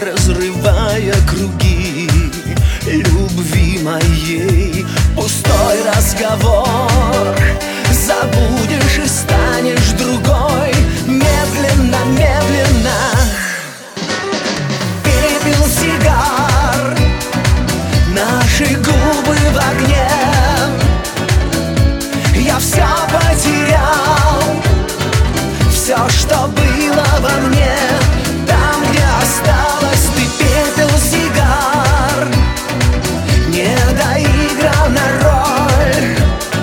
разрывая круги любви моей. Пустой разговор, забудешь и станешь другой. Медленно, медленно перепил сигар, наши губы в огне. Я все потерял, все, что было во мне. Там, где осталось, ты пепел сигар, недоигранная роль.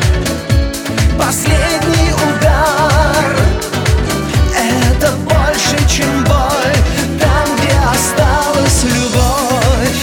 Последний удар — это больше, чем боль. Там, где осталась любовь,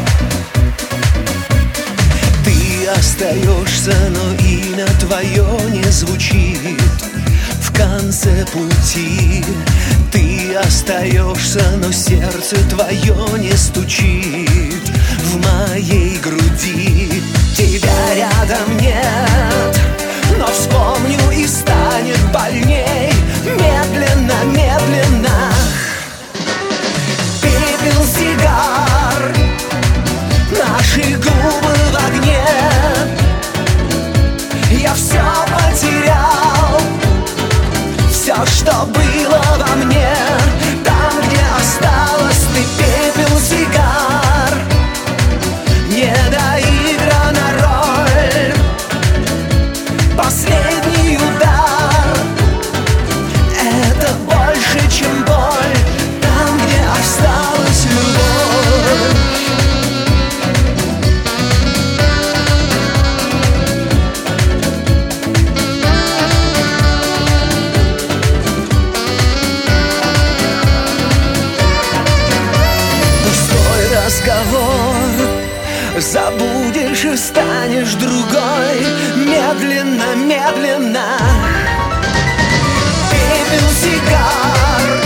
ты остаешься, но имя твое не звучит в конце пути. Ты остаешься, но сердце твое не стучит в моей груди. Тебя рядом нет, но вспомню и станет больней. Медленно, медленно перепил сигар, наши губы в огне. Я все потерял, все, что было во мне. Там, где осталось, ты пепел сигар, недоигранная роль. Последний удар — это больше, чем боль. Там, где осталась любовь. Разговор, забудешь и станешь другой. Медленно, медленно перепил сигар,